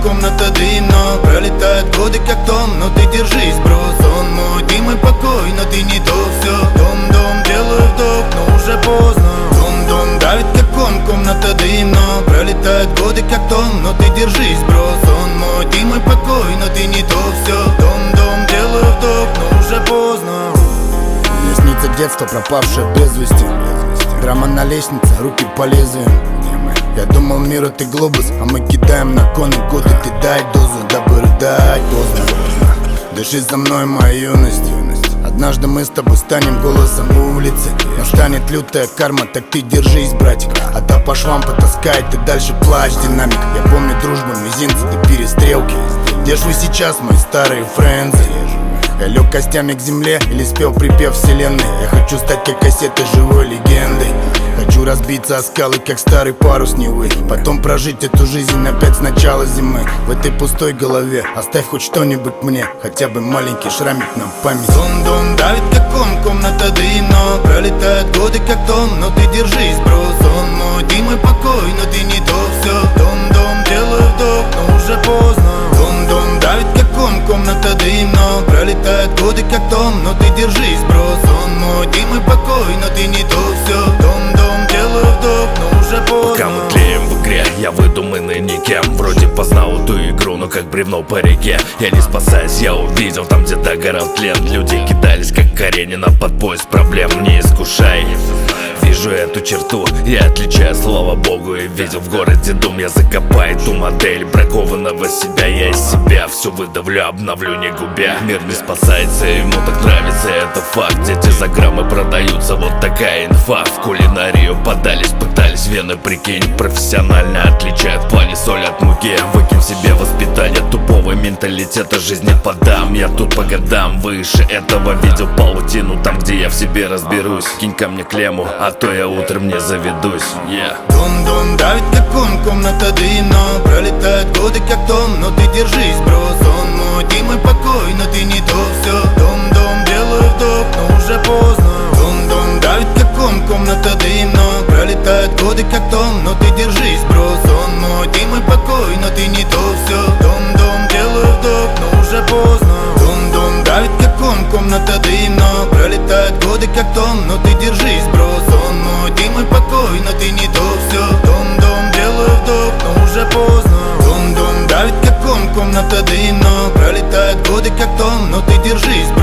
комната дым, но пролетают годы как том. Но ты держись, бро, сон мой, ты мой покой, но ты не то все. Дом, делаю вдох, но уже поздно. Дом, давит как он, комната дым, но пролетают годы как том. Но ты держись, бро, сон мой, ты мой покой, но ты не то все. Дом, делаю вдох, но уже поздно. Мне снится детство, пропавшее без вести. Драма на лестнице, руки по лезвию. Я думал, мир это глобус, а мы кидаем на кон годы. Ты дай дозу, дабы рыдать поздно. Дыши за мной, моя юность. Однажды мы с тобой станем голосом улицы. Настанет лютая карма, так ты держись, братик. А та по швам потаскает, ты дальше плачь, динамик. Я помню дружбу, мизинцы, ты перестрелки. Где ж вы сейчас, мои старые френдзы? Я лег костями к земле или спел припев вселенной. Я хочу стать как кассета живой легендой. Хочу разбиться о скалы, как старый парус Невы. Потом прожить эту жизнь опять с начала зимы. В этой пустой голове оставь хоть что-нибудь мне, хотя бы маленький шрамик на память. Дом, давит как он, комната дым, но пролетают годы как том. Но ты держись, бро, сон мой, ты мой покой, но ты не то все. Дом, делаю вдох, но уже поздно. Дом, давит как он, комната дым, но пролетают годы как том. Но ты держись, бро, сон мой, ты мой покой, но ты не то все. Дом, делаю вдох, но уже поздно. Пока мы тлеем в игре, я выдуманный никем. Вроде познал эту игру, но как бревно по реке. Я не спасаюсь, я увидел там, где догорал тлен. Люди кидались, как Каренина, под поезд проблем. Не искушай, вижу эту черту, я отличаю, слава богу. И видел в городе дом, я закопаю ту модель бракованного себя. Я из себя все выдавлю, обновлю, не губя. Мир не спасается, ему так нравится, это факт. Дети за граммы продаются, вот такая инфа. В кулинарию подались, пытались вены, прикинь. Профессионально отличают в плане соль от муки. Выкинь в себе воспитание тупого менталитета, жизни подам. Я тут по годам выше этого, видел паутину там, где я в себе разберусь. Кинь ко мне клемму, а то я утром не заведусь. Дом, давит как он, комната дым, но пролетают годы как том. Но ты держись, бро, сон мой, ты мой покой, но ты не то все. Дом, делаю вдох, но уже поздно. Дом, давит как он, комната дым, но пролетают годы как том. Но ты держись, бро, сон мой, ты мой покой, но ты не то все. Дом, делаю вдох, но уже поздно. Дом, давит как он, комната дым, но пролетают годы как том. Но ты держись, бро, сон мой, ты мой покой, но ты не то все. Дом, делаю вдох, но уже поздно. Дом, давит как он, комната дым, но пролетают годы как том. Но ты держись, бро.